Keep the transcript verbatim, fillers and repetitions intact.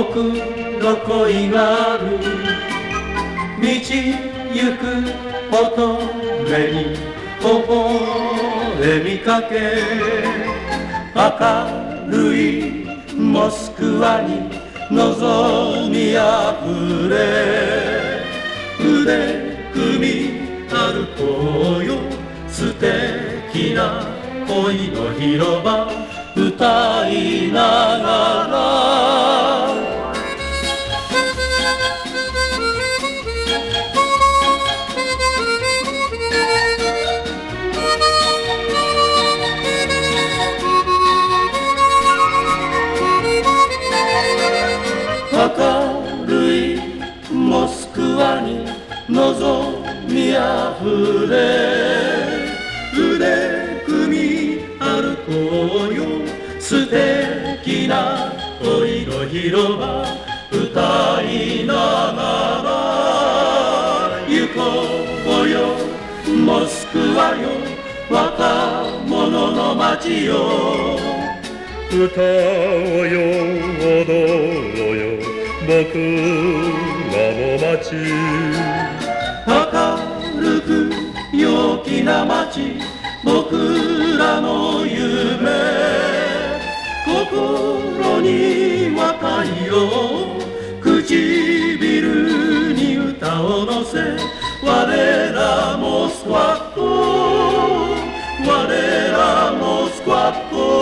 僕の恋がある道行く乙女に微笑みかけ、明るいモスクワに望みあふれ、腕組み歩こうよ素敵な恋の広場歌いながら。明るいモスクワに望みあふれ、腕組み歩こうよ素敵な恋の広場歌いながら。行こうよモスクワよ若者の街よ、 歌おうよ踊ろうよ僕らの街。 明るく陽気な街僕らの夢、心に若いよ唇に歌を乗せ、我らモスクワっ子我らモスクワっ子